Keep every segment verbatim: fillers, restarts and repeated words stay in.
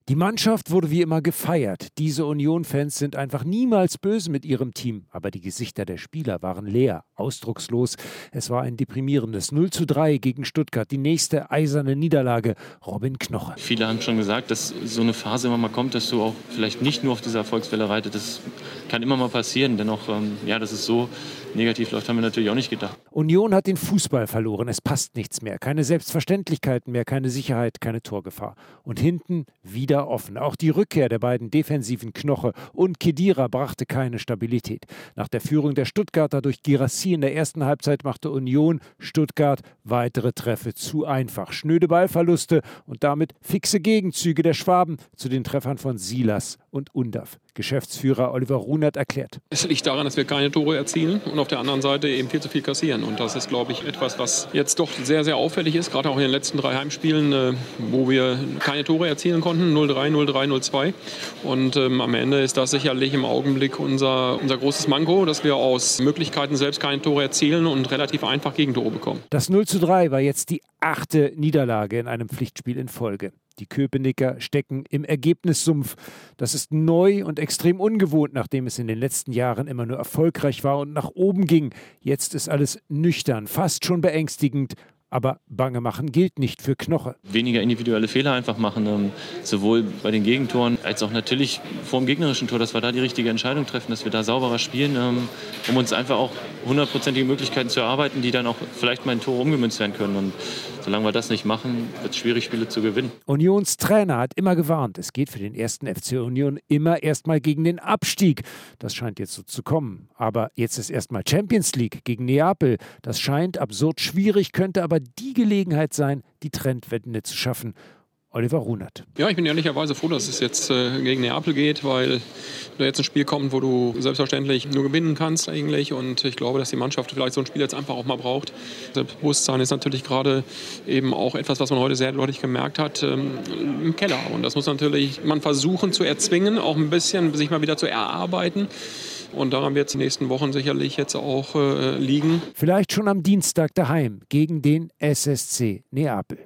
Die Mannschaft wurde wie immer gefeiert. Diese Union-Fans sind einfach niemals böse mit ihrem Team. Aber die Gesichter der Spieler waren leer, ausdruckslos. Es war ein deprimierendes null zu drei gegen Stuttgart. Die nächste eiserne Niederlage. Robin Knoche. Viele haben schon gesagt, dass so eine Phase immer mal kommt, dass du auch vielleicht nicht nur auf dieser Erfolgswelle reitet. Das kann immer mal passieren. Dennoch, ähm, ja, dass es so negativ läuft, haben wir natürlich auch nicht gedacht. Union hat den Fußball verloren. Es passt nichts mehr. Keine Selbstverständlichkeiten mehr, keine Sicherheit, keine Torgefahr. Und hinten wieder offen. Auch die Rückkehr der beiden defensiven Knoche und Khedira brachte keine Stabilität. Nach der Führung der Stuttgarter durch Guirassy in der ersten Halbzeit machte Union Stuttgart weitere Treffer zu einfach. Schnöde Ballverluste und damit fixe Gegenzüge der Schwaben zu den Treffern von Silas und Undav. Geschäftsführer Oliver Runert erklärt. Es liegt daran, dass wir keine Tore erzielen und auf der anderen Seite eben viel zu viel kassieren. Und das ist, glaube ich, etwas, was jetzt doch sehr, sehr auffällig ist, gerade auch in den letzten drei Heimspielen, äh, wo wir keine Tore erzielen konnten, null drei, null drei, null zwei. Und ähm, am Ende ist das sicherlich im Augenblick unser, unser großes Manko, dass wir aus Möglichkeiten selbst keine Tore erzielen und relativ einfach Gegentore bekommen. Das null zu drei war jetzt die achte Niederlage in einem Pflichtspiel in Folge. Die Köpenicker stecken im Ergebnissumpf. Das ist neu und extrem ungewohnt, nachdem es in den letzten Jahren immer nur erfolgreich war und nach oben ging. Jetzt ist alles nüchtern, fast schon beängstigend. Aber bange machen gilt nicht für Knoche. Weniger individuelle Fehler einfach machen, ähm, sowohl bei den Gegentoren als auch natürlich vor dem gegnerischen Tor, dass wir da die richtige Entscheidung treffen, dass wir da sauberer spielen, ähm, um uns einfach auch hundertprozentige Möglichkeiten zu erarbeiten, die dann auch vielleicht mal in Tore umgemünzt werden können. Und solange wir das nicht machen, wird es schwierig, Spiele zu gewinnen. Unions Trainer hat immer gewarnt, es geht für den ersten F C Union immer erstmal gegen den Abstieg. Das scheint jetzt so zu kommen. Aber jetzt ist erstmal Champions League gegen Neapel. Das scheint absurd schwierig, könnte aber die Gelegenheit sein, die Trendwende zu schaffen. Oliver Runert. Ja, ich bin ehrlicherweise froh, dass es jetzt äh, gegen Neapel geht, weil da jetzt ein Spiel kommt, wo du selbstverständlich nur gewinnen kannst eigentlich. Und ich glaube, dass die Mannschaft vielleicht so ein Spiel jetzt einfach auch mal braucht. Selbstbewusstsein ist natürlich gerade eben auch etwas, was man heute sehr deutlich gemerkt hat, ähm, im Keller. Und das muss natürlich man versuchen zu erzwingen, auch ein bisschen sich mal wieder zu erarbeiten. Und daran wird es in den nächsten Wochen sicherlich jetzt auch äh, liegen. Vielleicht schon am Dienstag daheim gegen den S S C Neapel.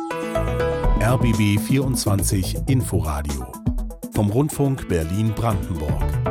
R B B vierundzwanzig Inforadio vom Rundfunk Berlin-Brandenburg.